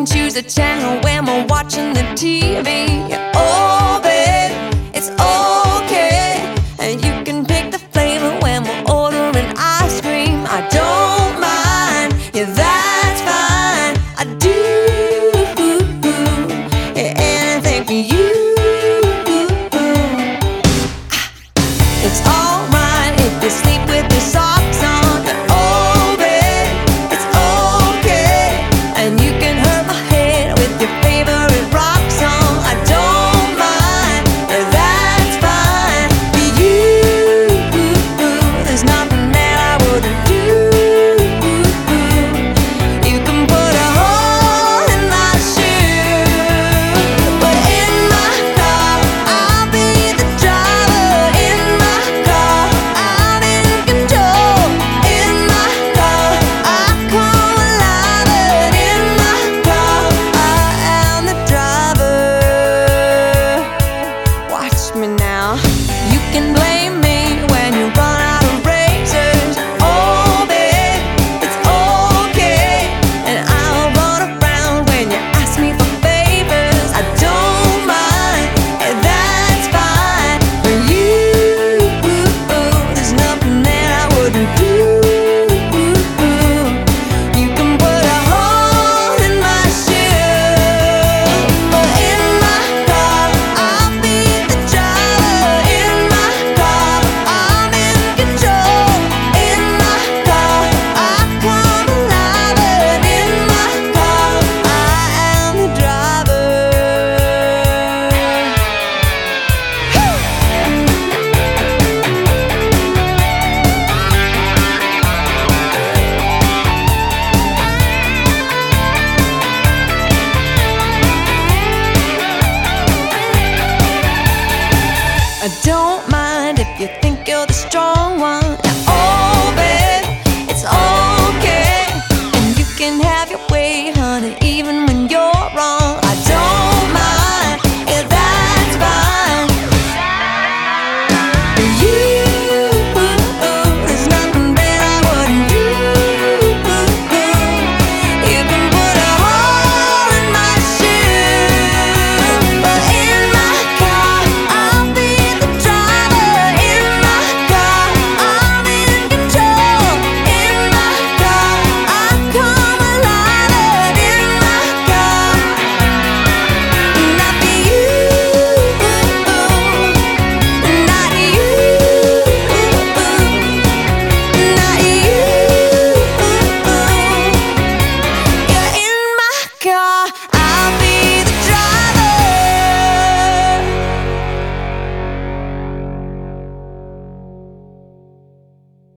can choose a channel when we're watching the TV. Oh, babe, it's okay. And you can pick the flavor when we're ordering ice cream. I don't mind, yeah, that's fine. I do anything for you. It's alright if you sleep with your socks on. Oh, babe, it's okay. And you can hurt my head with your favorite rock song. I don't mind, yeah, that's fine. For you, there's nothing that I wouldn't do. You can put a hole in my shoe, but in my car, I'll be the driver. In my car, I'm in control. In my car, I come alive. And in my car, I am the driver. Watch me now. You can blame me when you run out of razors. Oh, babe, it's okay. And I'll run around when you ask me for favors. I don't mind, and that's fine. For you, there's nothing that I wouldn't do. You can put a hole in my shoe, but in my car, I'll be the driver. In my car, I'm in control. In my car, I come alive. And in my car, I am the driver. I don't mind if you think you're the strong one.